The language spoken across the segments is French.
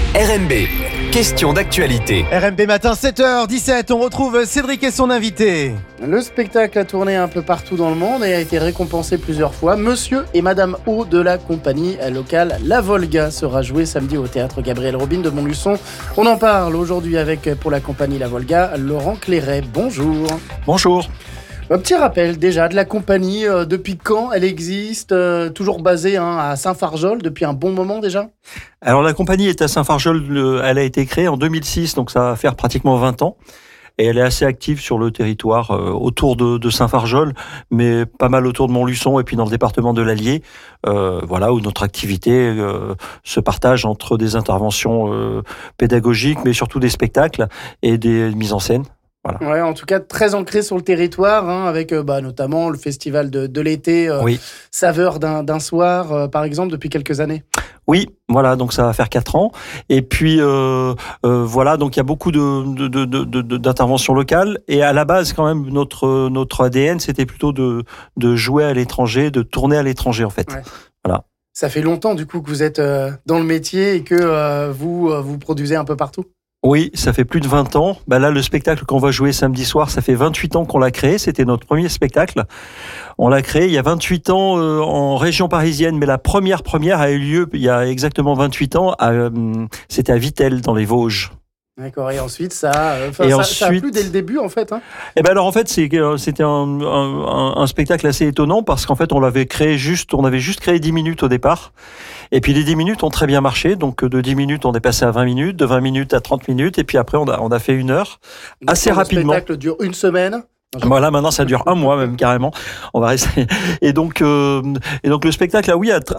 RMB, question d'actualité. RMB matin 7h17, on retrouve Cédric et son invité. Le spectacle a tourné un peu partout dans le monde et a été récompensé plusieurs fois. Monsieur et Madame O de la compagnie locale La Volga sera joué samedi au théâtre Gabriel Robin de Montluçon. On en parle aujourd'hui avec, pour la compagnie La Volga, Laurent Clairet. Bonjour. Bonjour. Un petit rappel déjà de la compagnie, depuis quand elle existe, toujours basée à Saint-Fargeol, depuis un bon moment déjà. Alors la compagnie est à Saint-Fargeol, elle a été créée en 2006, donc ça va faire pratiquement 20 ans. Et elle est assez active sur le territoire autour de Saint-Fargeol, mais pas mal autour de Montluçon et puis dans le département de l'Allier, voilà, où notre activité se partage entre des interventions pédagogiques, mais surtout des spectacles et des mises en scène. Voilà. Ouais, en tout cas très ancré sur le territoire, avec notamment le festival de l'été, Oui. Saveur d'un soir, par exemple, depuis quelques années. Oui, voilà, donc ça va faire 4 ans. Et puis voilà, donc il y a beaucoup d'interventions locales. Et à la base, quand même, notre ADN, c'était plutôt de jouer à l'étranger, de tourner à l'étranger, en fait. Ouais. Voilà. Ça fait longtemps, du coup, que vous êtes dans le métier et que vous produisez un peu partout. Oui, ça fait plus de 20 ans. Là, le spectacle qu'on va jouer samedi soir, ça fait 28 ans qu'on l'a créé. C'était notre premier spectacle. On l'a créé il y a 28 ans en région parisienne, mais la première a eu lieu il y a exactement 28 ans. C'était à Vittel, dans les Vosges. D'accord, et ensuite, ça a plu dès le début, en fait. Alors, en fait, c'était un spectacle assez étonnant parce qu'en fait, on avait juste créé 10 minutes au départ. Et puis, les 10 minutes ont très bien marché. Donc, de 10 minutes, on est passé à 20 minutes, de 20 minutes à 30 minutes. Et puis après, on a fait 1 heure. Donc, assez rapidement. Le spectacle dure 1 semaine. Voilà, maintenant ça dure 1 mois même carrément. On va rester. Et donc le spectacle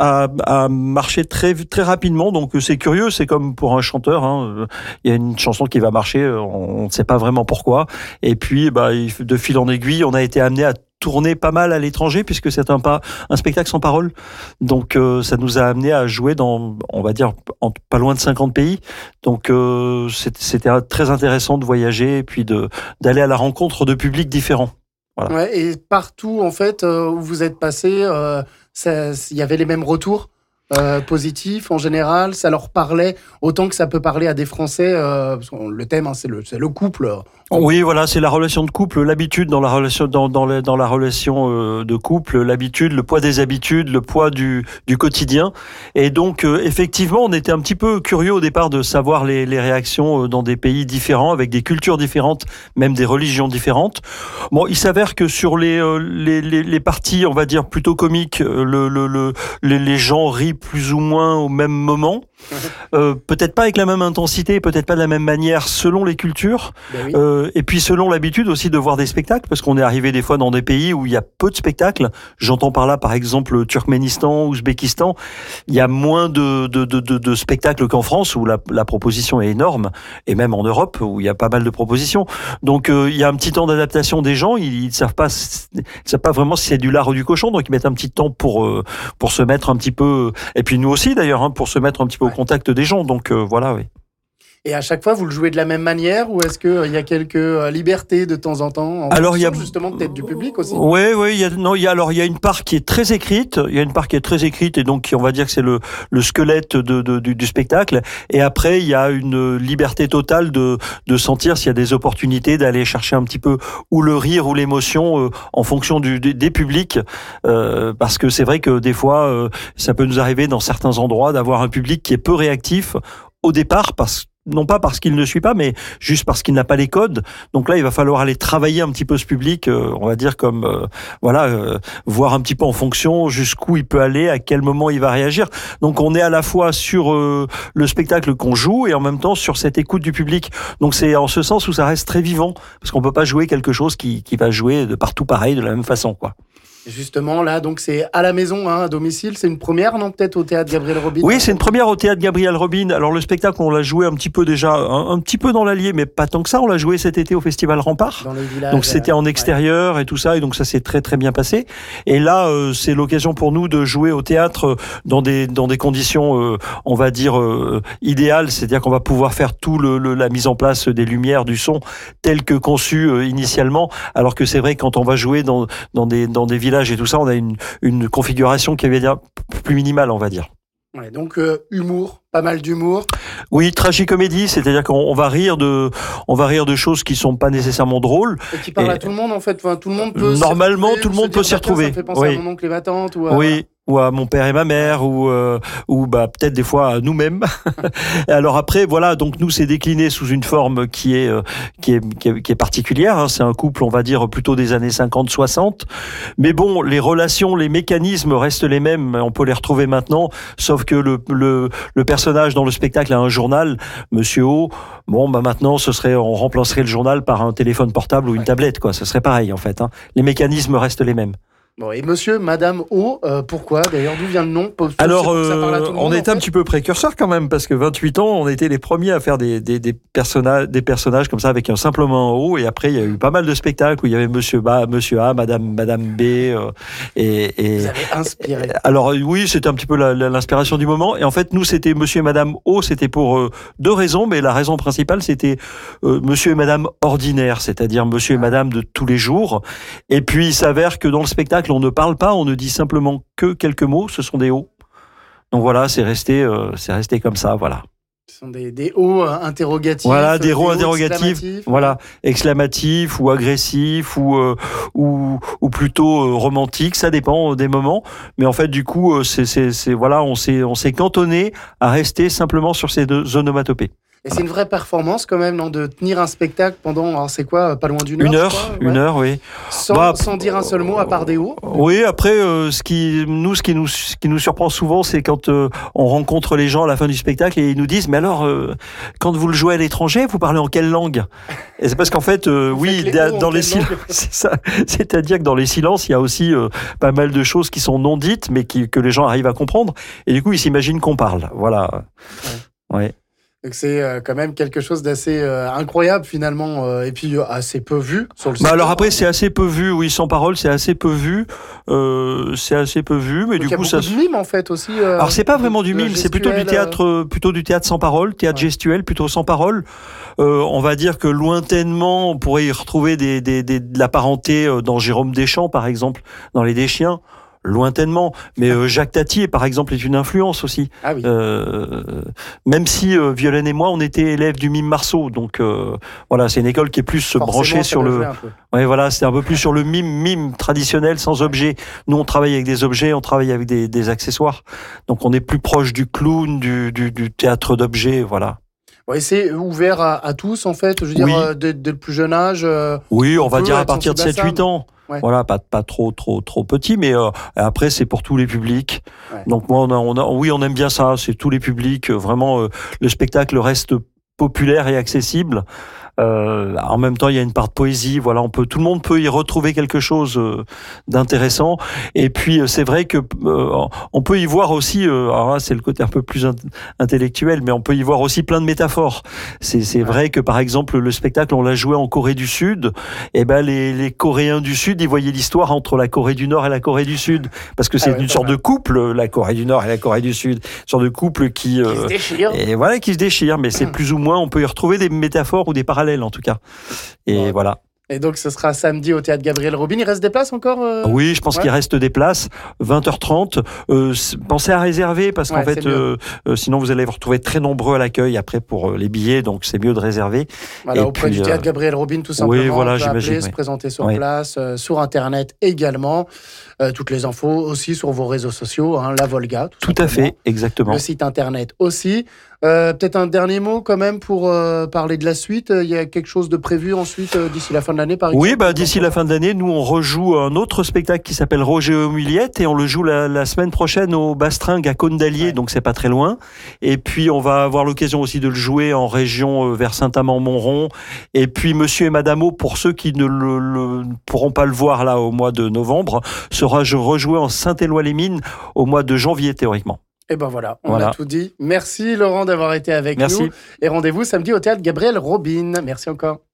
a marché très rapidement. Donc c'est curieux, c'est comme pour un chanteur. Il y a une chanson qui va marcher, on ne sait pas vraiment pourquoi. Et puis de fil en aiguille, on a été amené à tourner pas mal à l'étranger puisque c'est un spectacle sans parole. Donc ça nous a amené à jouer dans, on va dire, pas loin de 50 pays. Donc c'était très intéressant de voyager et puis d'aller à la rencontre de publics différents. Voilà. Ouais, et partout en fait où vous êtes passé, il y avait les mêmes retours positifs en général. Ça leur parlait autant que ça peut parler à des Français. Parce que le thème, c'est le couple. Oui, voilà, c'est la relation de couple, l'habitude dans la relation dans la relation de couple, l'habitude, le poids des habitudes, le poids du quotidien. Et donc effectivement, on était un petit peu curieux au départ de savoir les réactions dans des pays différents, avec des cultures différentes, même des religions différentes. Bon, il s'avère que sur les parties, on va dire plutôt comiques, les gens rient plus ou moins au même moment. Peut-être pas avec la même intensité, peut-être pas de la même manière selon les cultures. Oui. Et puis selon l'habitude aussi de voir des spectacles, parce qu'on est arrivé des fois dans des pays où il y a peu de spectacles. J'entends par là par exemple le Turkménistan, Ouzbékistan. Il y a moins de spectacles qu'en France où la proposition est énorme, et même en Europe où il y a pas mal de propositions. Donc il y a un petit temps d'adaptation des gens. Ils savent pas vraiment si c'est du lard ou du cochon, donc ils mettent un petit temps pour se mettre un petit peu. Et puis nous aussi d'ailleurs, pour se mettre un petit peu au contact des gens. Donc voilà, oui. Et à chaque fois, vous le jouez de la même manière ou est-ce qu'il y a quelques libertés de temps en temps alors il y a justement peut-être du public aussi. Oui, il y a une part qui est très écrite. Il y a une part qui est très écrite et donc on va dire que c'est le squelette du spectacle. Et après, il y a une liberté totale de sentir s'il y a des opportunités d'aller chercher un petit peu ou le rire ou l'émotion en fonction des publics. Parce que c'est vrai que des fois, ça peut nous arriver dans certains endroits d'avoir un public qui est peu réactif au départ non pas parce qu'il ne suit pas, mais juste parce qu'il n'a pas les codes. Donc là, il va falloir aller travailler un petit peu ce public, on va dire voir un petit peu en fonction jusqu'où il peut aller, à quel moment il va réagir. Donc on est à la fois sur le spectacle qu'on joue et en même temps sur cette écoute du public. Donc c'est en ce sens où ça reste très vivant, parce qu'on peut pas jouer quelque chose qui va jouer de partout pareil, de la même façon, quoi. Justement, là, donc c'est à la maison, à domicile. C'est une première, non, peut-être au théâtre Gabriel Robin? Oui, c'est une première au théâtre Gabriel Robin. Alors le spectacle, on l'a joué un petit peu déjà, un petit peu dans l'Allier, mais pas tant que ça. On l'a joué cet été au Festival Rempart. Dans le village. Donc c'était en extérieur et tout ça, et donc ça s'est très très bien passé. Et là, c'est l'occasion pour nous de jouer au théâtre dans des conditions, on va dire idéales, c'est-à-dire qu'on va pouvoir faire la mise en place des lumières, du son, tel que conçu initialement. Alors que c'est vrai que quand on va jouer dans des villages et tout ça, on a une configuration qui est plus minimale, on va dire. Ouais, donc humour, pas mal d'humour. Oui, tragicomédie, c'est-à-dire qu'on on va rire de choses qui sont pas nécessairement drôles. Et qui parle à tout le monde en fait. Enfin, tout le monde peut. Normalement, tout le monde peut s'y retrouver. Ça me fait penser à mon oncle et ma tante ou à... Oui. Ou à mon père et ma mère, ou peut-être des fois à nous-mêmes. Alors après, voilà, donc nous c'est décliné sous une forme qui est particulière. Hein. C'est un couple, on va dire plutôt des années 50-60. Mais bon, les relations, les mécanismes restent les mêmes. On peut les retrouver maintenant, sauf que le personnage dans le spectacle a un journal, Monsieur O. Bon, maintenant, on remplacerait le journal par un téléphone portable ou une tablette, quoi. Ce serait pareil en fait. Hein. Les mécanismes restent les mêmes. Bon, et monsieur, madame O, pourquoi d'ailleurs, d'où vient le nom? Alors, on est un petit peu précurseurs quand même, parce que 28 ans, on était les premiers à faire des personnages comme ça, avec simplement un O, et après, il y a eu pas mal de spectacles où il y avait Monsieur A, Madame B, Vous avez inspiré. Alors, oui, c'était un petit peu l'inspiration du moment, et en fait, nous, c'était Monsieur et Madame O, c'était pour deux raisons, mais la raison principale, c'était Monsieur et Madame ordinaire, c'est-à-dire Monsieur et Madame de tous les jours, et puis il s'avère que dans le spectacle, on ne parle pas, on ne dit simplement que quelques mots, ce sont des O. Donc voilà, c'est resté comme ça, voilà. Ce sont des O interrogatifs. Voilà, des O interrogatifs, voilà, exclamatifs ou agressifs ou plutôt romantiques, ça dépend des moments. Mais en fait, du coup, voilà, on s'est cantonné à rester simplement sur ces deux onomatopées. Et c'est une vraie performance quand même, non, de tenir un spectacle pendant, alors c'est quoi, pas loin d'une heure? Une heure, oui. Sans dire un seul mot à part des O. Oui, après, ce qui nous surprend souvent, c'est quand on rencontre les gens à la fin du spectacle et ils nous disent, mais alors, quand vous le jouez à l'étranger, vous parlez en quelle langue? Et c'est parce qu'en fait, oui, dans les silences, c'est ça. C'est-à-dire que dans les silences, il y a aussi pas mal de choses qui sont non dites, mais que les gens arrivent à comprendre. Et du coup, ils s'imaginent qu'on parle. Voilà. Ouais. Donc c'est quand même quelque chose d'assez incroyable finalement, et puis assez peu vu sur le site. Alors après c'est assez peu vu, oui, sans parole c'est assez peu vu, mais donc du coup ça. Il y a beaucoup de mime en fait aussi. Alors c'est pas vraiment du mime, c'est plutôt du théâtre sans parole, théâtre gestuel plutôt sans parole. On va dire que lointainement on pourrait y retrouver de la parenté dans Jérôme Deschamps par exemple, dans Les Deschiens. Lointainement, mais Jacques Tati, par exemple, est une influence aussi. Ah oui. Même si Violaine et moi, on était élèves du mime Marceau, donc voilà, c'est une école qui est plus branchée sur le. Ouais, voilà, c'est un peu plus sur le mime traditionnel, sans objet. Nous, on travaille avec des objets, on travaille avec des accessoires, donc on est plus proche du clown, du théâtre d'objets, voilà. Ouais, c'est ouvert à tous en fait. Je veux dire, dès le plus jeune âge. Oui, on va dire à partir de 7-8 ans. Ouais. Voilà, pas trop petit, mais après c'est pour tous les publics. Ouais. Donc moi on aime bien ça, c'est tous les publics. Vraiment, le spectacle reste populaire et accessible. En même temps, il y a une part de poésie. Voilà, tout le monde peut y retrouver quelque chose d'intéressant. Et puis, c'est vrai que on peut y voir aussi. Alors là, c'est le côté un peu plus intellectuel, mais on peut y voir aussi plein de métaphores. C'est vrai que, par exemple, le spectacle, on l'a joué en Corée du Sud. Et ben, les Coréens du Sud, ils voyaient l'histoire entre la Corée du Nord et la Corée du Sud, parce que c'est une sorte de couple, la Corée du Nord et la Corée du Sud, une sorte de couple qui se déchire. Et voilà, qui se déchire. Mais c'est plus ou moins, on peut y retrouver des métaphores ou des parallèles en tout cas. Et voilà. Et donc ce sera samedi au théâtre Gabriel Robin. Il reste des places encore Oui, je pense qu'il reste des places. 20h30. Pensez à réserver parce qu'en fait, sinon vous allez vous retrouver très nombreux à l'accueil après pour les billets. Donc c'est mieux de réserver. Voilà, auprès du théâtre Gabriel Robin tout simplement. Oui, voilà, on peut j'imagine. appeler, se présenter sur place, sur Internet également. Toutes les infos aussi sur vos réseaux sociaux, hein, La Volga. Tout à fait, exactement. Le site Internet aussi. Peut-être un dernier mot quand même pour parler de la suite. Il y a quelque chose de prévu ensuite d'ici la fin de l'année par exemple? Oui, d'ici la fin de l'année, nous on rejoue un autre spectacle qui s'appelle Roger aux Muliettes et on le joue la semaine prochaine au Bastringue à Cône-d'Allier, donc c'est pas très loin. Et puis on va avoir l'occasion aussi de le jouer en région vers Saint-Amand-Montrond. Et puis Monsieur et Madame O, pour ceux qui ne pourront pas le voir là au mois de novembre, sera rejoué en Saint-Éloi-les-Mines au mois de janvier théoriquement. Et ben voilà, on a tout dit. Merci Laurent d'avoir été avec nous. Et rendez-vous samedi au théâtre Gabriel Robin. Merci encore.